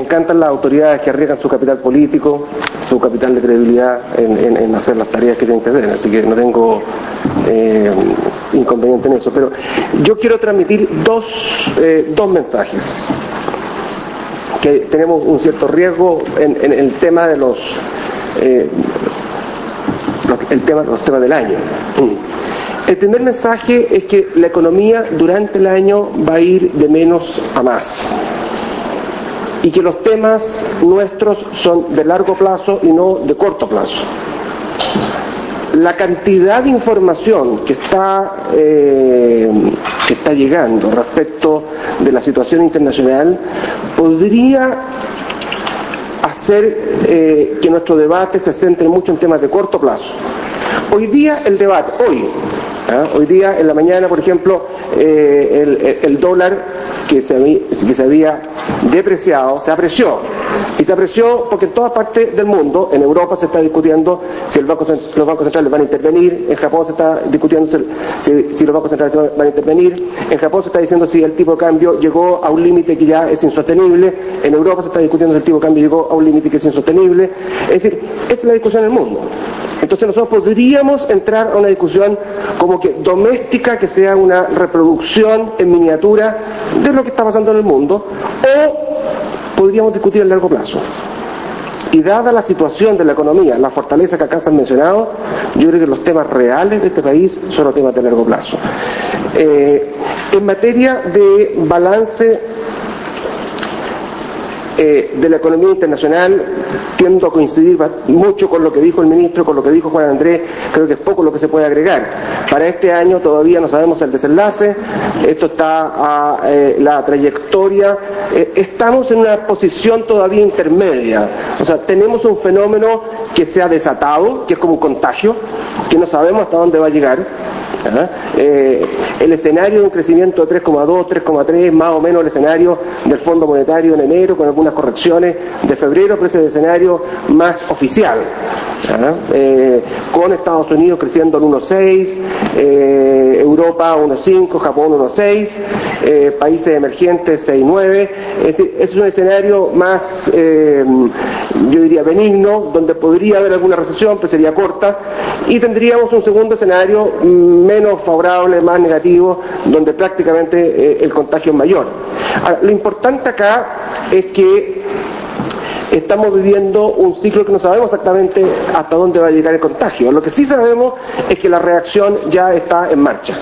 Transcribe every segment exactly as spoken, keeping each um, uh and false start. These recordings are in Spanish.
encantan las autoridades que arriesgan su capital político, su capital de credibilidad en, en, en hacer las tareas que tienen que hacer, así que no tengo eh, inconveniente en eso. Pero yo quiero transmitir dos, eh, dos mensajes. Que tenemos un cierto riesgo en, en el tema de los, eh, los, el tema, los temas del año. El primer mensaje es que la economía durante el año va a ir de menos a más. Y que los temas nuestros son de largo plazo y no de corto plazo. La cantidad de información que está, eh, que está llegando respecto de la situación internacional podría hacer eh, que nuestro debate se centre mucho en temas de corto plazo. Hoy día el debate, hoy, ¿eh? hoy día en la mañana, por ejemplo, eh, el, el dólar que se, había, que se había depreciado, se apreció. Y se apreció porque en todas partes del mundo, en Europa se está discutiendo si el banco, los bancos centrales van a intervenir, en Japón se está discutiendo si, si los bancos centrales van a intervenir, en Japón se está diciendo si el tipo de cambio llegó a un límite que ya es insostenible, en Europa se está discutiendo si el tipo de cambio llegó a un límite que es insostenible. Es decir, esa es la discusión en el mundo. Entonces nosotros podríamos entrar a una discusión como que doméstica, que sea una reproducción en miniatura de lo que está pasando en el mundo, o podríamos discutir a largo plazo. Y dada la situación de la economía, la fortaleza que acá se han mencionado, yo creo que los temas reales de este país son los temas de largo plazo. Eh, en materia de balance eh, de la economía internacional, tiendo a coincidir mucho con lo que dijo el ministro, con lo que dijo Juan Andrés. Creo que es poco lo que se puede agregar. Para este año todavía no sabemos el desenlace, esto está a eh, la trayectoria, eh, estamos en una posición todavía intermedia, o sea, tenemos un fenómeno que se ha desatado, que es como un contagio, que no sabemos hasta dónde va a llegar. Eh, el escenario de un crecimiento de tres coma dos, tres coma tres, más o menos el escenario del Fondo Monetario en enero, con algunas correcciones de febrero, pero ese es el escenario más oficial, eh, con Estados Unidos creciendo en uno coma seis, eh, Europa uno coma cinco, Japón uno coma seis, eh, países emergentes seis coma nueve. Es decir, es un escenario más, eh, yo diría, benigno, donde podría haber alguna recesión, pero sería corta, y tendríamos un segundo escenario menos favorable, más negativo, donde prácticamente eh, el contagio es mayor. Ahora, lo importante acá es que estamos viviendo un ciclo que no sabemos exactamente hasta dónde va a llegar el contagio. Lo que sí sabemos es que la reacción ya está en marcha.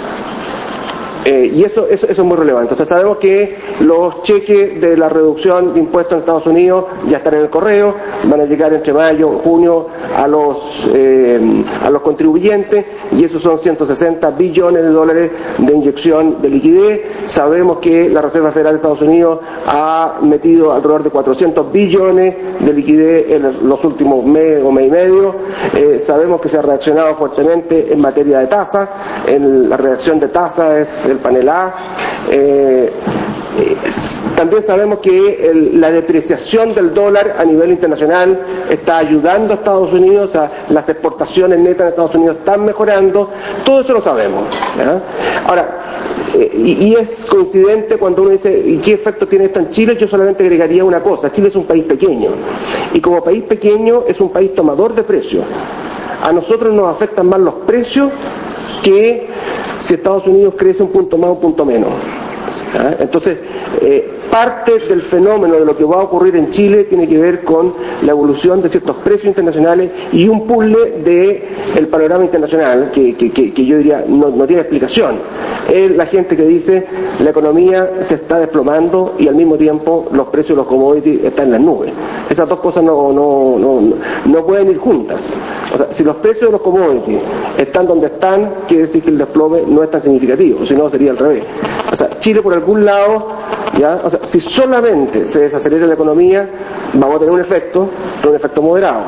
Eh, y eso, eso, eso es muy relevante. O sea, sabemos que los cheques de la reducción de impuestos en Estados Unidos ya están en el correo, van a llegar entre mayo y junio a los, eh, a los contribuyentes, y esos son ciento sesenta billones de dólares de inyección de liquidez. Sabemos que la Reserva Federal de Estados Unidos ha metido alrededor de cuatrocientos billones de liquidez en los últimos mes o mes y medio. Eh, sabemos que se ha reaccionado fuertemente en materia de tasa. En la reacción de tasa es el panel A. Eh, eh, también sabemos que el, la depreciación del dólar a nivel internacional está ayudando a Estados Unidos, o sea, las exportaciones netas de Estados Unidos están mejorando. Todo eso lo sabemos, ¿verdad? Ahora, eh, y, y es coincidente cuando uno dice, ¿y qué efecto tiene esto en Chile? Yo solamente agregaría una cosa: Chile es un país pequeño, y como país pequeño es un país tomador de precios. A nosotros nos afectan más los precios que si Estados Unidos crece un punto más o un punto menos. ¿Ah? Entonces, eh, parte del fenómeno de lo que va a ocurrir en Chile tiene que ver con la evolución de ciertos precios internacionales y un puzzle de el panorama internacional que, que, que, que yo diría no, no tiene explicación. Es la gente que dice la economía se está desplomando y al mismo tiempo los precios de los commodities están en las nubes. Esas dos cosas no, no, no, no pueden ir juntas. O sea, si los precios de los commodities están donde están, quiere decir que el desplome no es tan significativo, si no sería al revés. O sea, Chile por algún lado, ¿ya? O sea, si solamente se desacelera la economía, vamos a tener un efecto, pero un efecto moderado.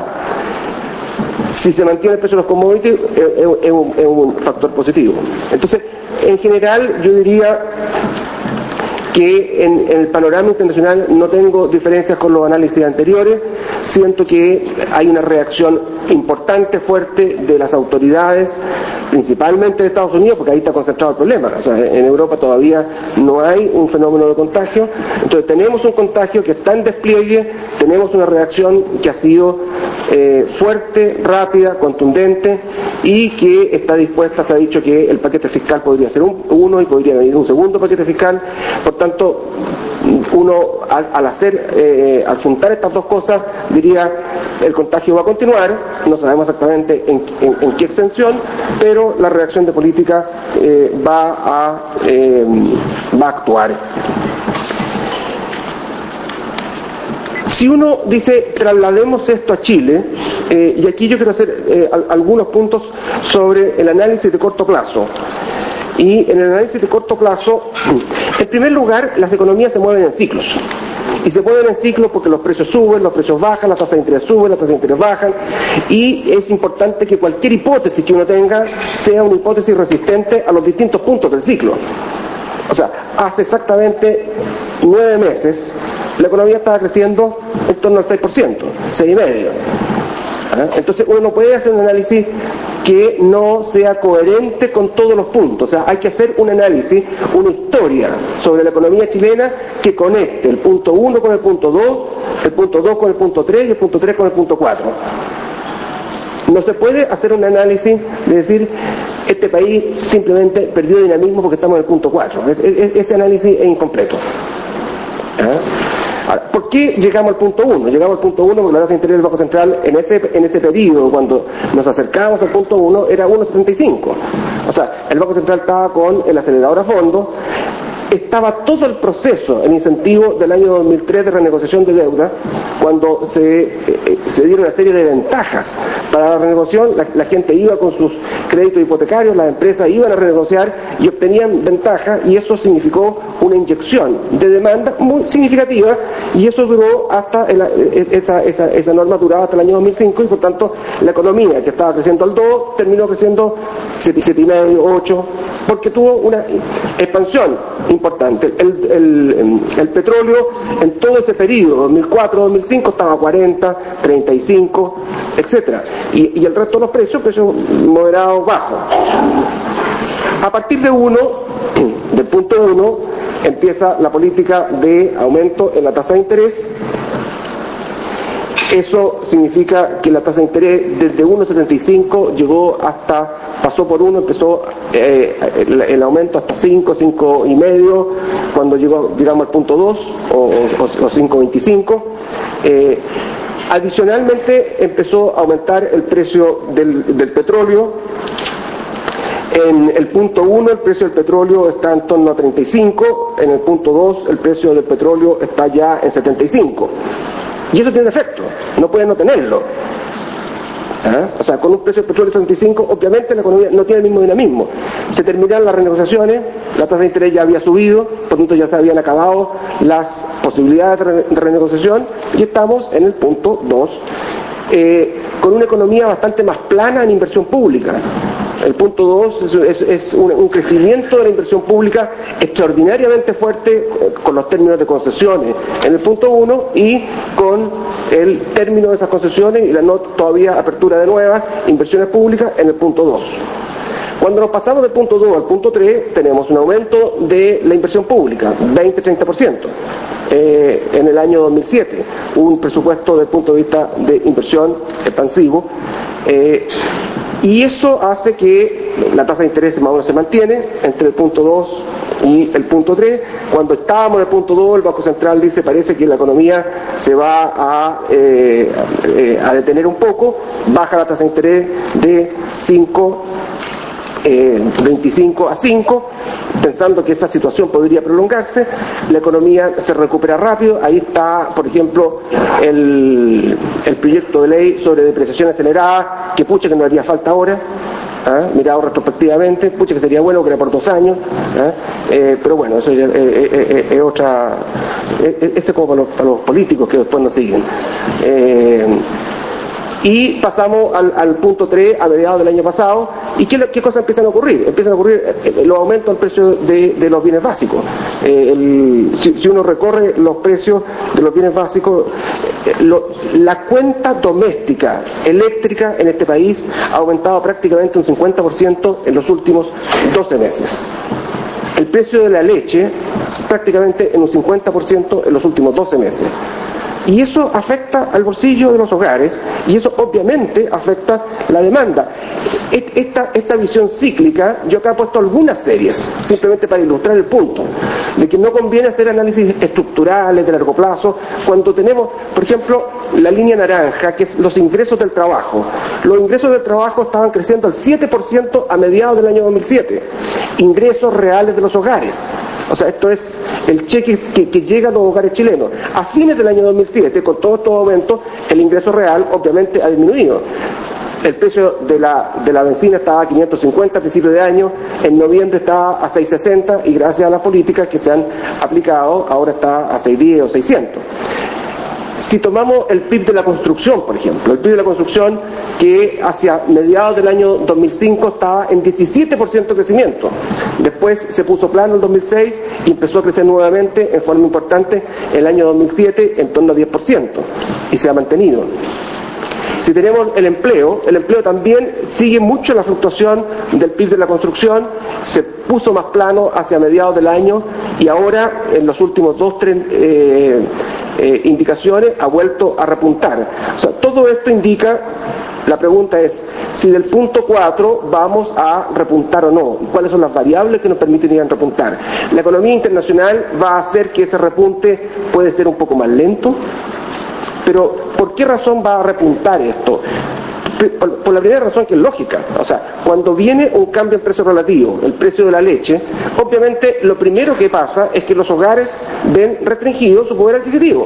Si se mantiene el precio de los commodities, es, es, es, un, es un factor positivo. Entonces, en general, yo diría que en, en el panorama internacional no tengo diferencias con los análisis anteriores. Siento que hay una reacción importante, fuerte de las autoridades, principalmente de Estados Unidos, porque ahí está concentrado el problema. O sea, en Europa todavía no hay un fenómeno de contagio. Entonces tenemos un contagio que está en despliegue, tenemos una reacción que ha sido eh, fuerte, rápida, contundente, y que está dispuesta. Se ha dicho que el paquete fiscal podría ser un, uno y podría venir un segundo paquete fiscal. Por tanto, uno al, al hacer, eh, al juntar estas dos cosas, diría, el contagio va a continuar, no sabemos exactamente en, en, en qué extensión, pero la reacción de política eh, va a eh, va a actuar. Si uno dice, traslademos esto a Chile, eh, y aquí yo quiero hacer eh, algunos puntos sobre el análisis de corto plazo. Y en el análisis de corto plazo, en primer lugar, las economías se mueven en ciclos. Y se mueven en ciclos porque los precios suben, los precios bajan, las tasas de interés suben, las tasas de interés bajan. Y es importante que cualquier hipótesis que uno tenga sea una hipótesis resistente a los distintos puntos del ciclo. O sea, hace exactamente nueve meses la economía estaba creciendo en torno al seis por ciento, seis coma cinco por ciento. ¿Ah? Entonces uno no puede hacer un análisis que no sea coherente con todos los puntos. O sea, hay que hacer un análisis, una historia sobre la economía chilena que conecte el punto uno con el punto dos, el punto dos con el punto tres y el punto tres con el punto cuatro. No se puede hacer un análisis de decir, este país simplemente perdió dinamismo porque estamos en el punto cuatro. Es, es, ese análisis es incompleto. ¿Ah? Ahora, ¿por qué llegamos al punto uno? Llegamos al punto uno porque la tasa de interés del Banco Central en ese, en ese periodo, cuando nos acercábamos al punto uno, era uno coma setenta y cinco. O sea, el Banco Central estaba con el acelerador a fondo, estaba todo el proceso, el incentivo del año dos mil tres de renegociación de deuda, cuando se, eh, se dieron una serie de ventajas para la renegociación. La, la gente iba con sus créditos hipotecarios, las empresas iban a renegociar y obtenían ventajas, y eso significó una inyección de demanda muy significativa, y eso duró hasta el, esa, esa, esa norma duraba hasta el año dos mil cinco, y por tanto la economía, que estaba creciendo al dos, terminó creciendo siete coma cinco, ocho, porque tuvo una expansión importante. El, el, el petróleo en todo ese periodo, dos mil cuatro dos mil cinco, estaba a cuarenta, treinta y cinco, etcétera, y, y el resto de los precios, precios moderados, bajos. A partir de uno, del punto uno, empieza la política de aumento en la tasa de interés. Eso significa que la tasa de interés desde uno coma setenta y cinco llegó hasta, pasó por uno, empezó eh, el, el aumento hasta cinco, cinco y medio, cuando llegó, llegamos al punto dos, o, o, o cinco coma veinticinco. Eh, adicionalmente empezó a aumentar el precio del, del petróleo. En el punto uno el precio del petróleo está en torno a treinta y cinco, en el punto dos el precio del petróleo está ya en setenta y cinco. Y eso tiene efecto, no puede no tenerlo. ¿Ah? O sea, con un precio del petróleo de setenta y cinco, obviamente la economía no tiene el mismo dinamismo. Se terminaron las renegociaciones, la tasa de interés ya había subido, por tanto ya se habían acabado las posibilidades de, re de renegociación, y estamos en el punto dos, eh, con una economía bastante más plana en inversión pública. El punto dos es, es, es un, un crecimiento de la inversión pública extraordinariamente fuerte con los términos de concesiones en el punto uno, y con el término de esas concesiones y la no todavía apertura de nuevas inversiones públicas en el punto dos. Cuando nos pasamos del punto dos al punto tres, tenemos un aumento de la inversión pública, veinte a treinta por ciento. Eh, en el año dos mil siete, un presupuesto desde el punto de vista de inversión expansivo, eh, y eso hace que la tasa de interés más o menos se mantiene entre el punto dos y el punto tres. Cuando estábamos en el punto dos, el Banco Central dice, parece que la economía se va a, eh, eh, a detener un poco, baja la tasa de interés de cinco, eh, veinticinco a cinco, pensando que esa situación podría prolongarse. La economía se recupera rápido. Ahí está, por ejemplo, el, el proyecto de ley sobre depreciación acelerada, que pucha que no haría falta ahora, ¿ah? Mirado retrospectivamente, pucha que sería bueno que era por dos años, ¿ah? eh, pero bueno, eso ya, eh, eh, eh, es otra, eh, ese es como para los, para los políticos que después nos siguen. Eh, Y pasamos al, al punto tres a mediados del año pasado. ¿Y qué, qué cosas empiezan a ocurrir? Empiezan a ocurrir eh, los aumentos del precio de, de los bienes básicos. Eh, el, si, si uno recorre los precios de los bienes básicos, lo, la cuenta doméstica eléctrica en este país ha aumentado prácticamente un cincuenta por ciento en los últimos doce meses. El precio de la leche prácticamente en un cincuenta por ciento en los últimos doce meses. Y eso afecta al bolsillo de los hogares y eso obviamente afecta la demanda. Esta, esta visión cíclica, yo acá he puesto algunas series, simplemente para ilustrar el punto, de que no conviene hacer análisis estructurales de largo plazo, cuando tenemos, por ejemplo, la línea naranja, que es los ingresos del trabajo. Los ingresos del trabajo estaban creciendo al siete por ciento a mediados del año dos mil siete. Ingresos reales de los hogares. O sea, esto es el cheque que, que llega a los hogares chilenos. A fines del año dos mil siete, con todos estos aumentos, el ingreso real obviamente ha disminuido. El precio de la, de la benzina estaba a quinientos cincuenta a principios de año, en noviembre estaba a seiscientos sesenta y gracias a las políticas que se han aplicado ahora está a seiscientos diez o seiscientos. Si tomamos el P I B de la construcción, por ejemplo, el P I B de la construcción que hacia mediados del año dos mil cinco estaba en diecisiete por ciento de crecimiento. Después se puso plano en el dos mil seis y empezó a crecer nuevamente en forma importante el año dos mil siete en torno a diez por ciento y se ha mantenido. Si tenemos el empleo, el empleo también sigue mucho la fluctuación del P I B de la construcción, se puso más plano hacia mediados del año y ahora en los últimos dos, tres eh, eh, indicaciones ha vuelto a repuntar. O sea, todo esto indica, la pregunta es, si del punto cuatro vamos a repuntar o no, cuáles son las variables que nos permitirían repuntar. La economía internacional va a hacer que ese repunte puede ser un poco más lento, pero ¿por qué razón va a repuntar esto? Por, por la primera razón, que es lógica. O sea, cuando viene un cambio en precio relativo, el precio de la leche, obviamente lo primero que pasa es que los hogares ven restringido su poder adquisitivo.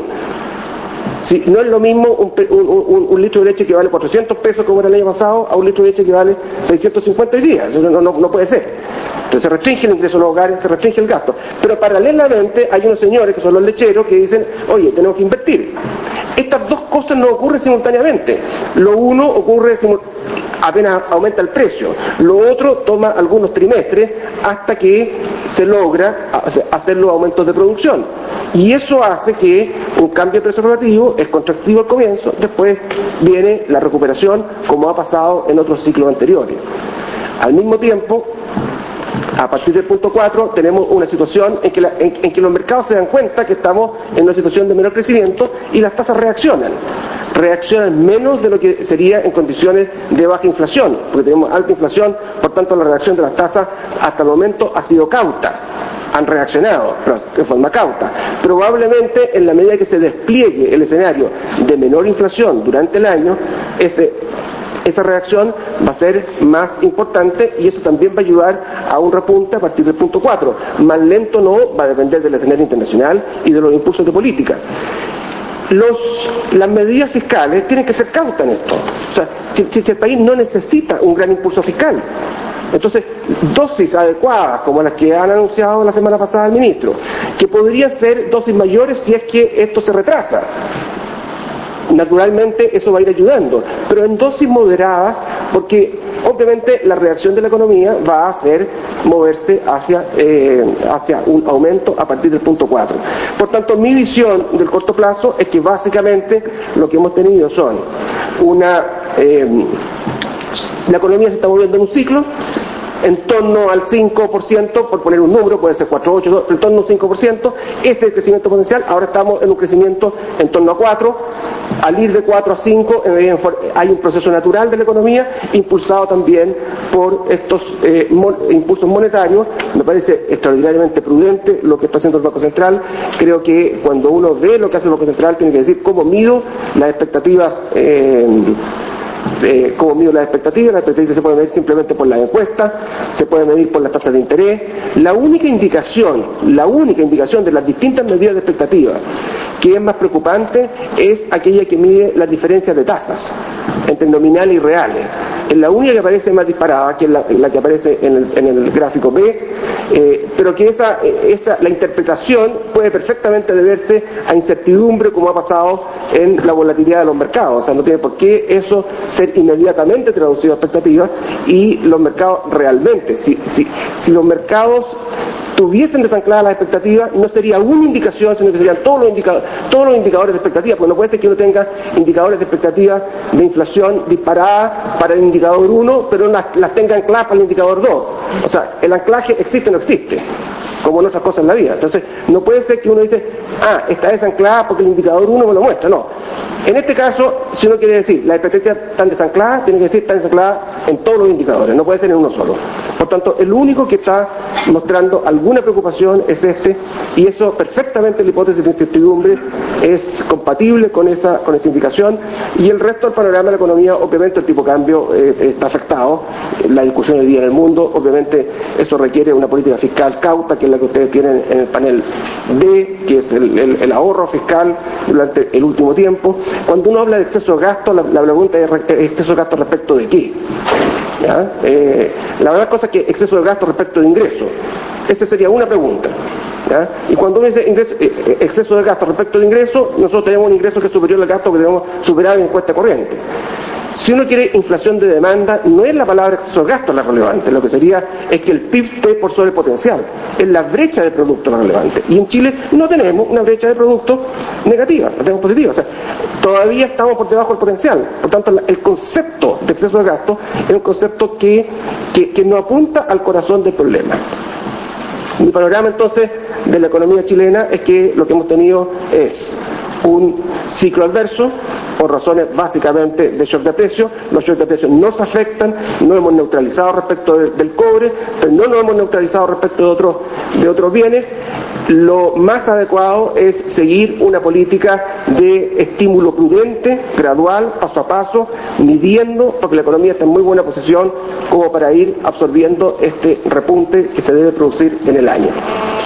Si no es lo mismo un, un, un, un litro de leche que vale cuatrocientos pesos como era el año pasado a un litro de leche que vale seiscientos cincuenta hoy día. Eso no, no, no puede ser. Entonces se restringe el ingreso de los hogares, se restringe el gasto. Pero paralelamente hay unos señores que son los lecheros que dicen, oye, tenemos que invertir. Estas dos cosas no ocurren simultáneamente. Lo uno ocurre simul- apenas aumenta el precio. Lo otro toma algunos trimestres hasta que se logra hacer los aumentos de producción. Y eso hace que un cambio de precio relativo es contractivo al comienzo, después viene la recuperación como ha pasado en otros ciclos anteriores. Al mismo tiempo, a partir del punto cuatro tenemos una situación en que, la, en, en que los mercados se dan cuenta que estamos en una situación de menor crecimiento y las tasas reaccionan. Reaccionan menos de lo que sería en condiciones de baja inflación, porque tenemos alta inflación, por tanto la reacción de las tasas hasta el momento ha sido cauta. Han reaccionado, pero de forma cauta. Probablemente en la medida que se despliegue el escenario de menor inflación durante el año, ese esa reacción va a ser más importante y eso también va a ayudar a un repunte a partir del punto cuatro. Más lento no, va a depender del escenario internacional y de los impulsos de política. Los, las medidas fiscales tienen que ser cautas en esto. O sea, si, si el país no necesita un gran impulso fiscal, entonces dosis adecuadas como las que han anunciado la semana pasada el ministro, que podrían ser dosis mayores si es que esto se retrasa. Naturalmente eso va a ir ayudando, pero en dosis moderadas, porque obviamente la reacción de la economía va a hacer moverse hacia, eh, hacia un aumento a partir del punto cuatro. Por tanto, mi visión del corto plazo es que básicamente lo que hemos tenido son una... Eh, la economía se está moviendo en un ciclo, en torno al cinco por ciento, por poner un número, puede ser cuatro, ocho, pero en torno al cinco por ciento, ese es el crecimiento potencial. Ahora estamos en un crecimiento en torno a cuatro, al ir de cuatro a cinco hay un proceso natural de la economía, impulsado también por estos eh, mon, impulsos monetarios. Me parece extraordinariamente prudente lo que está haciendo el Banco Central. Creo que cuando uno ve lo que hace el Banco Central, tiene que decir cómo mido las expectativas eh, Eh, cómo mido las expectativas. Las expectativas se pueden medir simplemente por las encuestas, se pueden medir por las tasas de interés. La única indicación, la única indicación de las distintas medidas de expectativas que es más preocupante es aquella que mide las diferencias de tasas entre nominales y reales. Es la única que aparece más disparada, que es la, la que aparece en el, en el gráfico B, eh, pero que esa, esa, la interpretación puede perfectamente deberse a incertidumbre, como ha pasado en la volatilidad de los mercados. O sea, no tiene por qué eso ser inmediatamente traducido a expectativas, y los mercados realmente, si, si, si los mercados tuviesen desancladas las expectativas, no sería una indicación, sino que serían todos los, indica todos los indicadores de expectativa, porque no puede ser que uno tenga indicadores de expectativa de inflación disparadas para el indicador uno, pero las, las tenga ancladas para el indicador dos. O sea, el anclaje existe o no existe, como en otras cosas en la vida. Entonces, no puede ser que uno dice, ah, está desanclada porque el indicador uno me lo muestra, no. En este caso, si uno quiere decir, las expectativas están desancladas, tiene que decir están desancladas en todos los indicadores, no puede ser en uno solo. Por tanto, el único que está mostrando alguna preocupación es este, y eso perfectamente la hipótesis de incertidumbre es compatible con esa, con esa indicación, y el resto del panorama de la economía, obviamente el tipo de cambio eh, está afectado, la discusión hoy día en el mundo, obviamente eso requiere una política fiscal cauta, que es la que ustedes tienen en el panel D, que es el, el, el ahorro fiscal durante el último tiempo. Cuando uno habla de exceso de gasto, la, la pregunta es exceso de gasto respecto de qué. ¿Ya? Eh, la verdad cosa es que exceso de gasto respecto de ingresos, esa sería una pregunta. ¿Ya? Y cuando uno dice ingreso, eh, exceso de gasto respecto de ingresos, nosotros tenemos un ingreso que es superior al gasto que tenemos superado en cuenta corriente. Si uno quiere inflación de demanda, no es la palabra exceso de gasto la relevante, lo que sería es que el P I B esté por sobre el potencial, es la brecha de producto la relevante. Y en Chile no tenemos una brecha de producto negativa, no tenemos positiva, o sea, todavía estamos por debajo del potencial. Por tanto, el concepto de exceso de gasto es un concepto que, que, que no apunta al corazón del problema. Mi panorama entonces de la economía chilena es que lo que hemos tenido es un ciclo adverso, por razones básicamente de shock de precio. Los shocks de precio nos afectan, no hemos neutralizado respecto de, del cobre, pero no nos hemos neutralizado respecto de otros, de otros bienes. Lo más adecuado es seguir una política de estímulo prudente, gradual, paso a paso, midiendo, porque la economía está en muy buena posición como para ir absorbiendo este repunte que se debe producir en el año.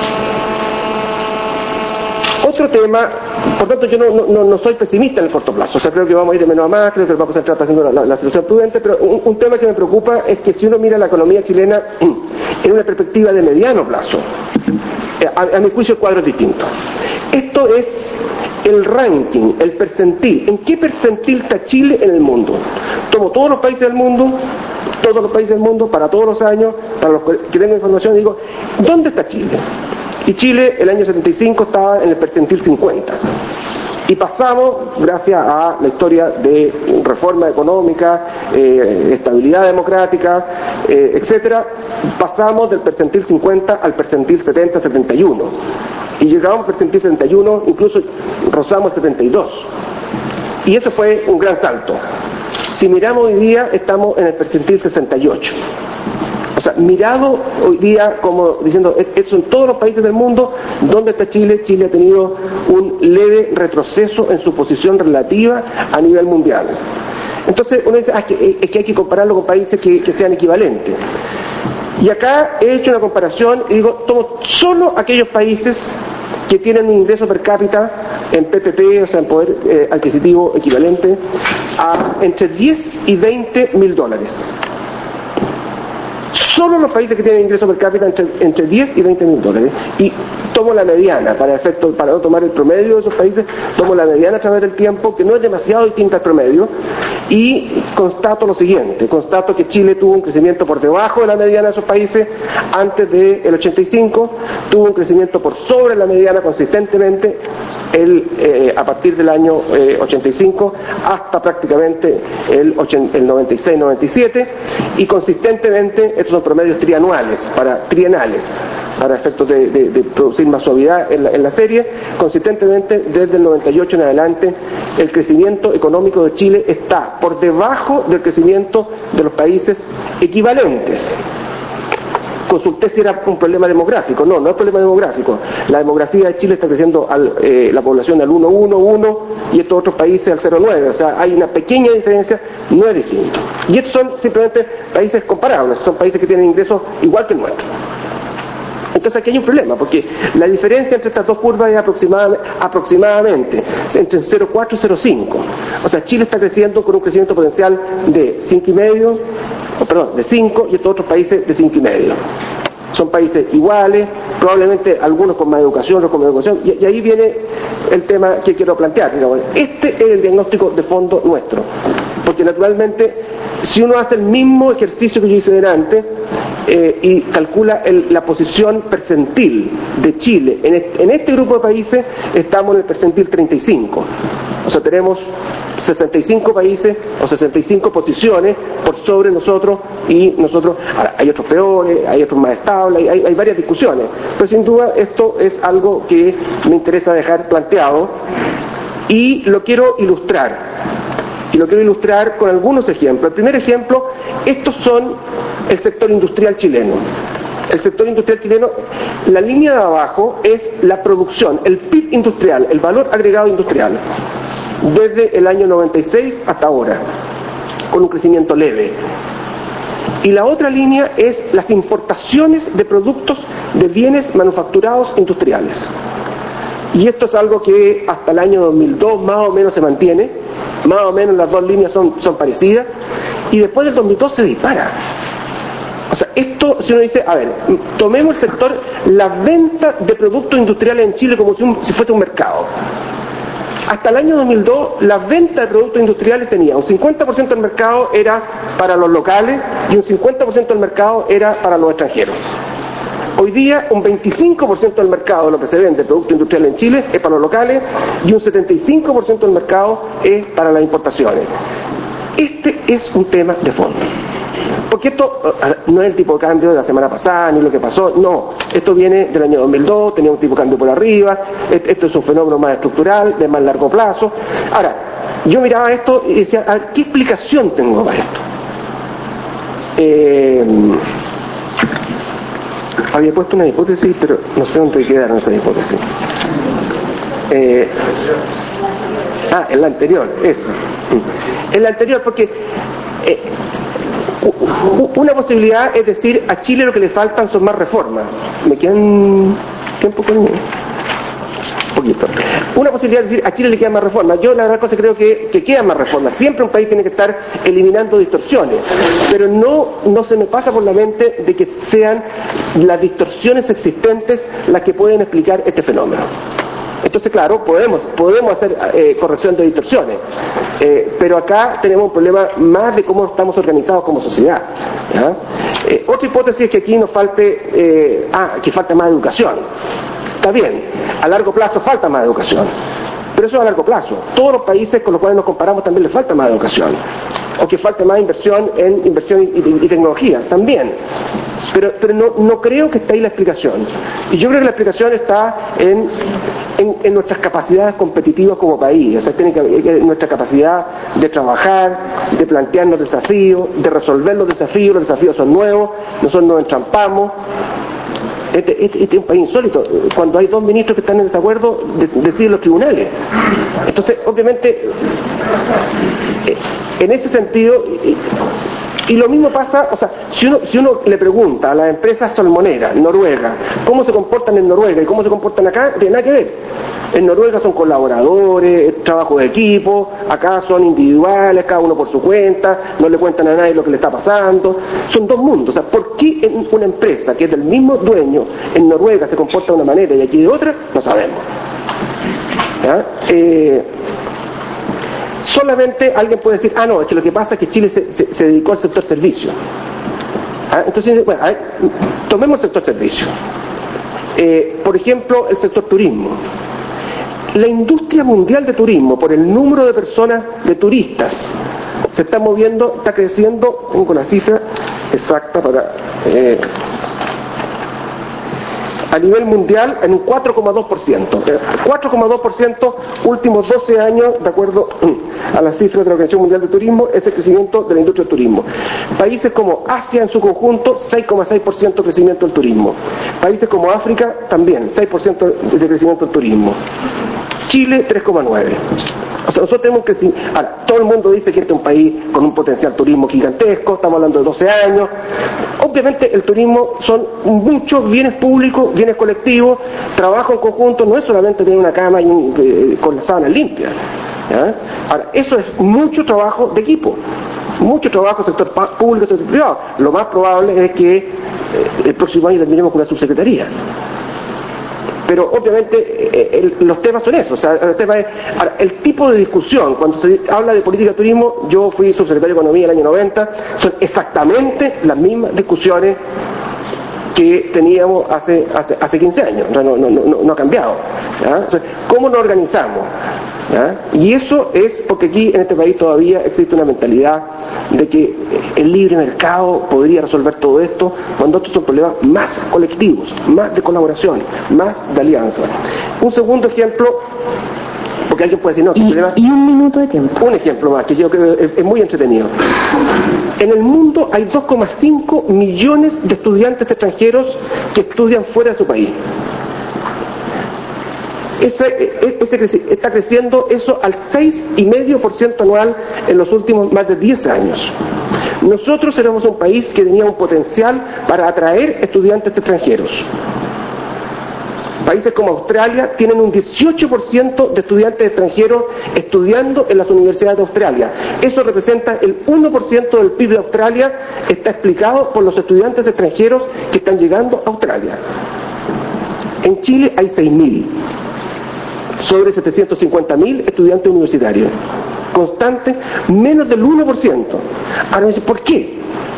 Otro tema, por tanto yo no, no, no soy pesimista en el corto plazo, o sea, creo que vamos a ir de menos a más, creo que vamos a entrar haciendo la, la, la situación prudente, pero un, un tema que me preocupa es que si uno mira la economía chilena en una perspectiva de mediano plazo, a, a mi juicio el cuadro es distinto. Esto es el ranking, el percentil. ¿En qué percentil está Chile en el mundo? Tomo todos los países del mundo, todos los países del mundo, para todos los años, para los que tengo información, digo, ¿dónde está Chile? Y Chile, el año setenta y cinco, estaba en el percentil cincuenta. Y pasamos, gracias a la historia de reforma económica, eh, estabilidad democrática, eh, etcétera, pasamos del percentil cincuenta al percentil setenta, setenta y uno. Y llegamos al percentil setenta y uno, incluso rozamos el setenta y dos. Y eso fue un gran salto. Si miramos hoy día, estamos en el percentil sesenta y ocho. O sea, mirado hoy día como diciendo, eso en todos los países del mundo, ¿dónde está Chile? Chile ha tenido un leve retroceso en su posición relativa a nivel mundial. Entonces uno dice, ah, es, que, es que hay que compararlo con países que, que sean equivalentes. Y acá he hecho una comparación y digo, tomo solo aquellos países que tienen un ingreso per cápita en P P P, o sea, en poder eh, adquisitivo equivalente, a entre diez y veinte mil dólares. Solo los países que tienen ingreso per cápita entre, entre diez y veinte mil dólares. Y tomo la mediana, para efecto, para no tomar el promedio de esos países, tomo la mediana a través del tiempo, que no es demasiado distinta al promedio, y constato lo siguiente, constato que Chile tuvo un crecimiento por debajo de la mediana de esos países antes del ochenta y cinco, tuvo un crecimiento por sobre la mediana consistentemente el, eh, a partir del año eh, ochenta y cinco hasta prácticamente el, ochenta, el noventa y seis noventa y siete, y consistentemente estos son promedios trianuales, para trienales, para efectos de, de, de producir más suavidad en la, en la serie, consistentemente desde el noventa y ocho en adelante el crecimiento económico de Chile está por debajo del crecimiento de los países equivalentes. Consulté si era un problema demográfico. No, no es problema demográfico. La demografía de Chile está creciendo al, eh, la población al uno coma uno uno y estos otros países al cero coma nueve. O sea, hay una pequeña diferencia, no es distinto. Y estos son simplemente países comparables, son países que tienen ingresos igual que el nuestro. Entonces aquí hay un problema, porque la diferencia entre estas dos curvas es aproximadamente, aproximadamente entre cero coma cuatro y cero coma cinco. O sea, Chile está creciendo con un crecimiento potencial de cinco coma cinco, oh, perdón, de cinco, y estos otros países de cinco coma cinco. Son países iguales, probablemente algunos con más educación, otros con más educación, y, y ahí viene el tema que quiero plantear. Digamos, este es el diagnóstico de fondo nuestro, porque naturalmente, si uno hace el mismo ejercicio que yo hice delante, eh, y calcula el, la posición percentil de Chile. En este, en este grupo de países estamos en el percentil treinta y cinco. O sea, tenemos sesenta y cinco países o sesenta y cinco posiciones por sobre nosotros, y nosotros, ahora, hay otros peores, hay otros más estables, hay, hay varias discusiones, pero sin duda esto es algo que me interesa dejar planteado y lo quiero ilustrar, y lo quiero ilustrar con algunos ejemplos. El primer ejemplo, estos son el sector industrial chileno. El sector industrial chileno, la línea de abajo es la producción, el P I B industrial, el valor agregado industrial, desde el año noventa y seis hasta ahora, con un crecimiento leve. Y la otra línea es las importaciones de productos de bienes manufacturados industriales. Y esto es algo que hasta el año dos mil dos más o menos se mantiene, más o menos las dos líneas son, son parecidas, y después del dos mil dos se dispara. O sea, esto, si uno dice, a ver, tomemos el sector, la venta de productos industriales en Chile como si, un, si fuese un mercado. Hasta el año dos mil dos, la venta de productos industriales tenía un cincuenta por ciento del mercado era para los locales y un cincuenta por ciento del mercado era para los extranjeros. Hoy día, un veinticinco por ciento del mercado de lo que se vende de productos industriales en Chile es para los locales y un setenta y cinco por ciento del mercado es para las importaciones. Este es un tema de fondo. Porque esto no es el tipo de cambio de la semana pasada, ni lo que pasó, no. Esto viene del año dos mil dos, tenía un tipo de cambio por arriba, esto es un fenómeno más estructural, de más largo plazo. Ahora, yo miraba esto y decía, a ver, ¿qué explicación tengo para esto? Eh, había puesto una hipótesis, pero no sé dónde quedaron esas hipótesis. Eh, ah, en la anterior, eso. En la anterior, porque... Eh, una posibilidad es decir, a Chile lo que le faltan son más reformas. Me quedan tiempo conmigo. Poquito. Una posibilidad es decir, a Chile le quedan más reformas. Yo la verdad cosa creo que, que quedan más reformas. Siempre un país tiene que estar eliminando distorsiones, pero no, no se me pasa por la mente de que sean las distorsiones existentes las que pueden explicar este fenómeno. Entonces, claro, podemos, podemos hacer eh, corrección de distorsiones, eh, pero acá tenemos un problema más de cómo estamos organizados como sociedad. ¿Ya? Eh, otra hipótesis es que aquí nos falte, eh, ah, que falta más educación. Está bien, a largo plazo falta más educación, pero eso es a largo plazo. Todos los países con los cuales nos comparamos también les falta más educación, o que falte más inversión en inversión y, y, y tecnología, también. Pero, pero no, no creo que esté ahí la explicación. Y yo creo que la explicación está en, en, en nuestras capacidades competitivas como país. O sea, tiene que haber nuestra capacidad de trabajar, de plantearnos desafíos, de resolver los desafíos. Los desafíos son nuevos, nosotros nos entrampamos. Este, este, este es un país insólito. Cuando hay dos ministros que están en desacuerdo, deciden los tribunales. Entonces, obviamente, en ese sentido... Y lo mismo pasa, o sea, si uno, si uno le pregunta a las empresas salmoneras, Noruega, cómo se comportan en Noruega y cómo se comportan acá, tiene nada que ver. En Noruega son colaboradores, trabajo de equipo, acá son individuales, cada uno por su cuenta, no le cuentan a nadie lo que le está pasando. Son dos mundos. O sea, ¿por qué en una empresa que es del mismo dueño en Noruega se comporta de una manera y aquí de otra? No sabemos. ¿Ya? Eh, Solamente alguien puede decir, ah, no, es que lo que pasa es que Chile se, se, se dedicó al sector servicio. ¿Ah? Entonces, bueno, a ver, tomemos el sector servicio. Eh, por ejemplo, el sector turismo. La industria mundial de turismo, por el número de personas, de turistas, se está moviendo, está creciendo, tengo la cifra exacta para... Eh, a nivel mundial en un cuatro coma dos por ciento. cuatro coma dos por ciento últimos doce años, de acuerdo a las cifras de la Organización Mundial de Turismo, es el crecimiento de la industria del turismo. Países como Asia en su conjunto, seis coma seis por ciento de crecimiento del turismo. Países como África, también, seis por ciento de crecimiento del turismo. Chile, tres coma nueve por ciento. O sea, nosotros tenemos que decir, ahora, todo el mundo dice que este es un país con un potencial turismo gigantesco, estamos hablando de doce años. Obviamente el turismo son muchos bienes públicos, bienes colectivos, trabajo en conjunto, no es solamente tener una cama y un, eh, con las sábanas limpias. ¿Ya? Ahora, eso es mucho trabajo de equipo, mucho trabajo sector público, sector privado. Lo más probable es que eh, el próximo año terminemos con una subsecretaría. Pero obviamente eh, el, los temas son esos, o sea, el tema es, ahora, el tipo de discusión, cuando se habla de política de turismo, yo fui subsecretario de Economía en el año noventa, son exactamente las mismas discusiones que teníamos hace, hace, hace quince años, o sea, no, no, no, no ha cambiado. ¿Ya? Entonces, ¿cómo nos organizamos? ¿Ya? Y eso es porque aquí en este país todavía existe una mentalidad de que el libre mercado podría resolver todo esto, cuando estos son problemas más colectivos, más de colaboración, más de alianza. Un segundo ejemplo, porque alguien puede decir, no, y, problema, y un minuto de tiempo. Un ejemplo más, que yo creo que es, es muy entretenido. En el mundo hay dos coma cinco millones de estudiantes extranjeros que estudian fuera de su país. Ese, ese, está creciendo eso al seis coma cinco por ciento anual en los últimos más de diez años. Nosotros éramos un país que tenía un potencial para atraer estudiantes extranjeros. Países como Australia tienen un dieciocho por ciento de estudiantes extranjeros estudiando en las universidades de Australia. Eso representa el uno por ciento del P I B de Australia, está explicado por los estudiantes extranjeros que están llegando a Australia. En Chile hay seis mil. Sobre setecientos cincuenta mil estudiantes universitarios. Constante, menos del uno por ciento. Ahora me dicen, ¿por qué?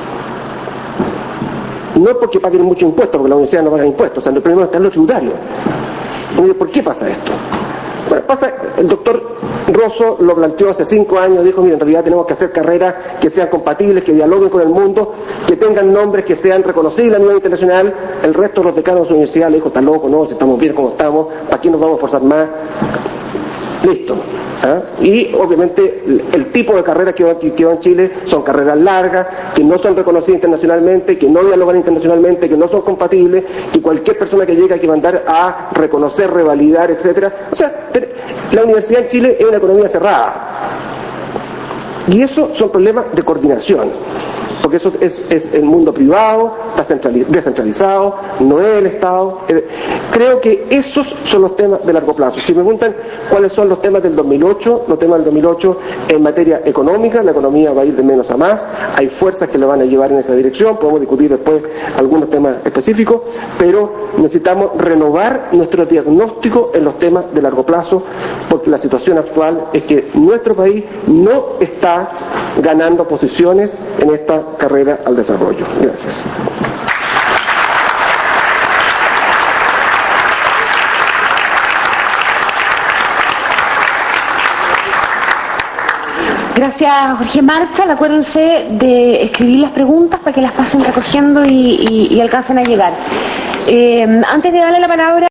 No es porque paguen mucho impuestos, porque la universidad no paga impuestos, o sea, el problema está en lo tributario. ¿Por qué pasa esto? Bueno, pasa, el doctor Rosso lo planteó hace cinco años, dijo, mira, en realidad tenemos que hacer carreras que sean compatibles, que dialoguen con el mundo, que tengan nombres que sean reconocibles a nivel internacional. El resto de los decanos de su universidad le dijo, está loco, no, si estamos bien como estamos, ¿para qué nos vamos a esforzar más? Listo. ¿Ah? Y obviamente el, el tipo de carreras que va, que, que va en Chile son carreras largas, que no son reconocidas internacionalmente, que no dialogan internacionalmente, que no son compatibles, que cualquier persona que llegue hay que mandar a reconocer, revalidar, etcétera. O sea, la universidad en Chile es una economía cerrada. Y eso son problemas de coordinación, porque eso es, es el mundo privado, está descentralizado, no es el Estado. Creo que esos son los temas de largo plazo. Si me preguntan cuáles son los temas del dos mil ocho, los temas del dos mil ocho en materia económica, la economía va a ir de menos a más, hay fuerzas que lo van a llevar en esa dirección, podemos discutir después algunos temas específicos, pero necesitamos renovar nuestro diagnóstico en los temas de largo plazo, porque la situación actual es que nuestro país no está ganando posiciones en esta carrera al desarrollo. Gracias. Gracias, Jorge Marchal. Acuérdense de escribir las preguntas para que las pasen recogiendo y, y, y alcancen a llegar. Eh, antes de darle la palabra